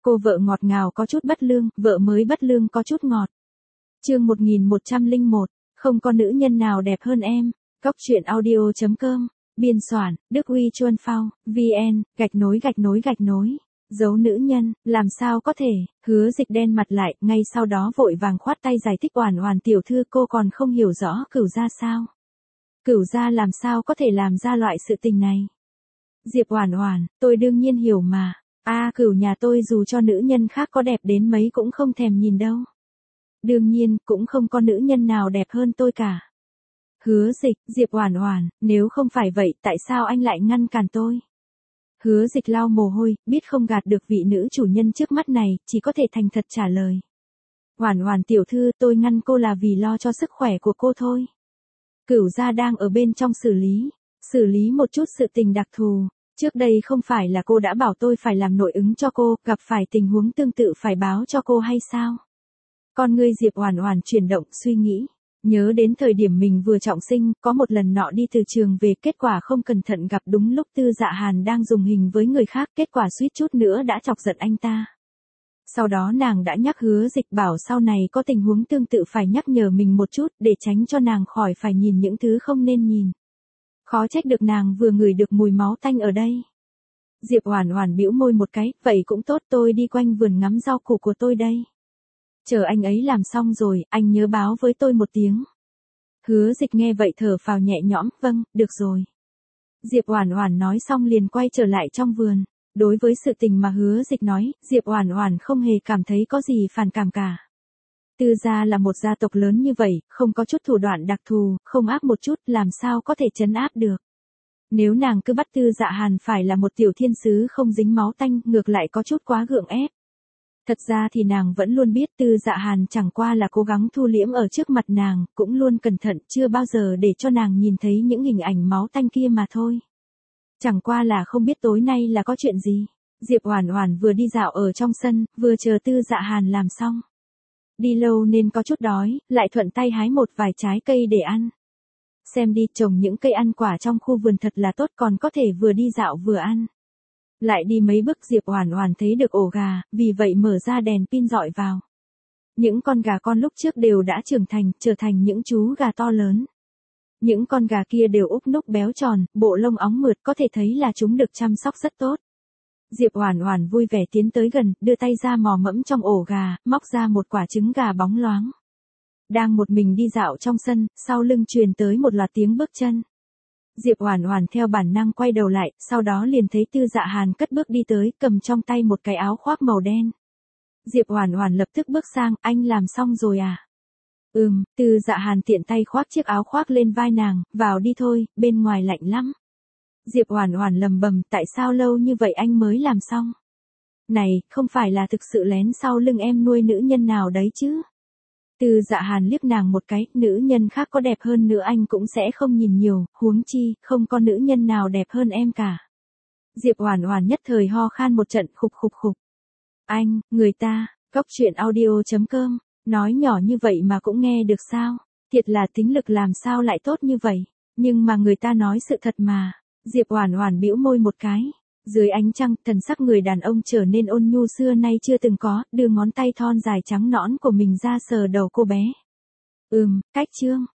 Cô vợ ngọt ngào có chút bất lương, vợ mới bất lương có chút ngọt. Chương 1101, không có nữ nhân nào đẹp hơn em. Cóc truyện audio.com, biên soạn, Đức Huy Chuân Phao, VN, _. Dấu nữ nhân, làm sao có thể, Hứa Dịch đen mặt lại, ngay sau đó vội vàng khoát tay giải thích Oản Oản tiểu thư cô còn không hiểu rõ Cửu gia sao. Cửu gia làm sao có thể làm ra loại sự tình này. Diệp Oản Oản, tôi đương nhiên hiểu mà. Cửu nhà tôi dù cho nữ nhân khác có đẹp đến mấy cũng không thèm nhìn đâu. Đương nhiên, cũng không có nữ nhân nào đẹp hơn tôi cả. Hứa Dịch, Diệp Oản Oản, nếu không phải vậy tại sao anh lại ngăn cản tôi? Hứa Dịch lau mồ hôi, biết không gạt được vị nữ chủ nhân trước mắt này, chỉ có thể thành thật trả lời. Oản Oản tiểu thư, tôi ngăn cô là vì lo cho sức khỏe của cô thôi. Cửu gia đang ở bên trong xử lý một chút sự tình đặc thù. Trước đây không phải là cô đã bảo tôi phải làm nội ứng cho cô, gặp phải tình huống tương tự phải báo cho cô hay sao? Con ngươi Diệp Oản Oản chuyển động suy nghĩ. Nhớ đến thời điểm mình vừa trọng sinh, có một lần nọ đi từ trường về, kết quả không cẩn thận gặp đúng lúc Tư Dạ Hàn đang dùng hình với người khác, kết quả suýt chút nữa đã chọc giận anh ta. Sau đó nàng đã nhắc Hứa Dịch bảo sau này có tình huống tương tự phải nhắc nhở mình một chút, để tránh cho nàng khỏi phải nhìn những thứ không nên nhìn. Khó trách được nàng vừa ngửi được mùi máu tanh ở đây. Diệp Oản Oản bĩu môi một cái, vậy cũng tốt, tôi đi quanh vườn ngắm rau củ của tôi đây. Chờ anh ấy làm xong rồi, anh nhớ báo với tôi một tiếng. Hứa Dịch nghe vậy thở phào nhẹ nhõm, vâng, được rồi. Diệp Oản Oản nói xong liền quay trở lại trong vườn. Đối với sự tình mà Hứa Dịch nói, Diệp Oản Oản không hề cảm thấy có gì phản cảm cả. Tư gia là một gia tộc lớn như vậy, không có chút thủ đoạn đặc thù, không ác một chút, làm sao có thể trấn áp được. Nếu nàng cứ bắt Tư Dạ Hàn phải là một tiểu thiên sứ không dính máu tanh, ngược lại có chút quá gượng ép. Thật ra thì nàng vẫn luôn biết Tư Dạ Hàn chẳng qua là cố gắng thu liễm ở trước mặt nàng, cũng luôn cẩn thận, chưa bao giờ để cho nàng nhìn thấy những hình ảnh máu tanh kia mà thôi. Chẳng qua là không biết tối nay là có chuyện gì. Diệp Oản Oản vừa đi dạo ở trong sân, vừa chờ Tư Dạ Hàn làm xong. Đi lâu nên có chút đói, lại thuận tay hái một vài trái cây để ăn. Xem đi, trồng những cây ăn quả trong khu vườn thật là tốt, còn có thể vừa đi dạo vừa ăn. Lại đi mấy bước Diệp Oản Oản thấy được ổ gà, vì vậy mở ra đèn pin dọi vào. Những con gà con lúc trước đều đã trưởng thành, trở thành những chú gà to lớn. Những con gà kia đều úp núc béo tròn, bộ lông óng mượt, có thể thấy là chúng được chăm sóc rất tốt. Diệp Oản Oản vui vẻ tiến tới gần, đưa tay ra mò mẫm trong ổ gà, móc ra một quả trứng gà bóng loáng. Đang một mình đi dạo trong sân, sau lưng truyền tới một loạt tiếng bước chân. Diệp Oản Oản theo bản năng quay đầu lại, sau đó liền thấy Tư Dạ Hàn cất bước đi tới, cầm trong tay một cái áo khoác màu đen. Diệp Oản Oản lập tức bước sang, anh làm xong rồi à? Tư Dạ Hàn tiện tay khoác chiếc áo khoác lên vai nàng, vào đi thôi, bên ngoài lạnh lắm. Diệp Oản Oản lẩm bẩm, tại sao lâu như vậy anh mới làm xong? Này, không phải là thực sự lén sau lưng em nuôi nữ nhân nào đấy chứ? Tư Dạ Hàn liếc nàng một cái, nữ nhân khác có đẹp hơn nữa anh cũng sẽ không nhìn nhiều, huống chi, không có nữ nhân nào đẹp hơn em cả. Diệp Oản Oản nhất thời ho khan một trận, khục khục khục. Anh, người ta, Cóc truyện audio.com, nói nhỏ như vậy mà cũng nghe được sao? Thiệt là tính lực làm sao lại tốt như vậy? Nhưng mà người ta nói sự thật mà. Diệp Oản Oản bĩu môi một cái. Dưới ánh trăng, thần sắc người đàn ông trở nên ôn nhu xưa nay chưa từng có, đưa ngón tay thon dài trắng nõn của mình ra sờ đầu cô bé. Cách chương